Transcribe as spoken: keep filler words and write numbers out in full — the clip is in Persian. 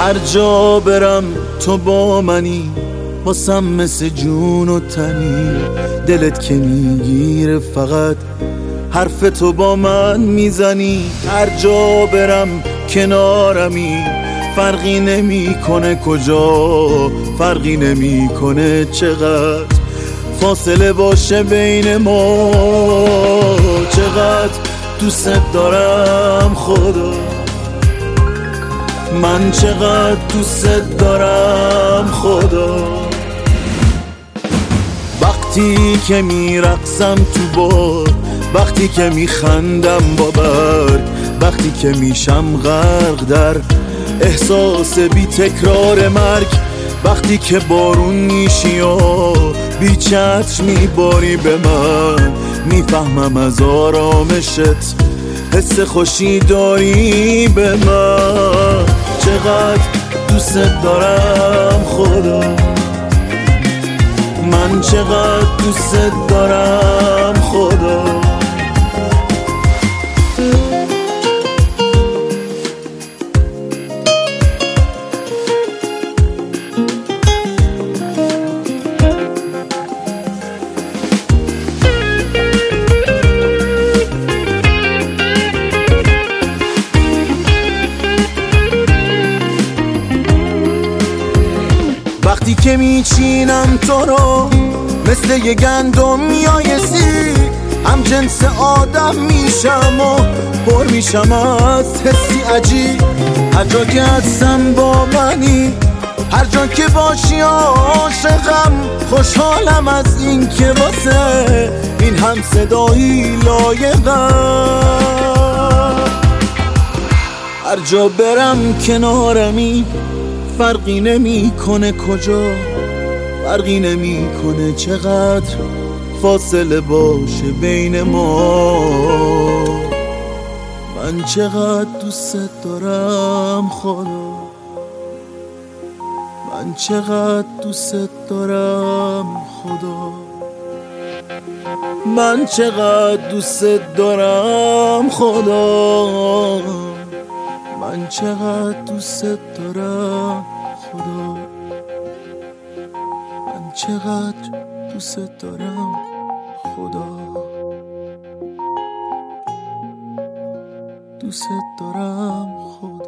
هر جا برم تو با منی، واسم مثل جون و تنی. دلت که میگیره فقط حرف تو با من میزنی. هر جا برم کنارمی، فرقی نمیکنه کجا، فرقی نمیکنه چقدر فاصله باشه بین ما. چقدر دوست دارم خدا، من چقدر دوست دارم خدا. وقتی که میرقصم تو باد، وقتی که میخندم با برگ، وقتی که میشم غرق در احساس بی تکرار مرگ. وقتی که بارون میشی و بی چتر میباری به من، میفهمم از آرامشت حس خوشی داری به من. چقدر دوست دارم خدا، من چقدر دوست دارم خدا. وقتی که میچینم تو رو مثل یه گندم میایسی، هم جنس آدم میشم و پر میشم از حسی عجیب. هر جا که هستم با منی، هر جا که باشی عاشقم. خوشحالم از این که واسه این هم صدایی لایقم. هر جا برم کنارمی، فرقی نمیکنه کجا، فرقی نمیکنه چقدر فاصله باشه بین ما. من چقدر دوست دارم خدا، من چقدر دوست دارم خدا. من چقدر دوست دارم خدا، من چقدر دوست دارم خدا. من چقدر دوست دارم خدا، دوست دارم خدا.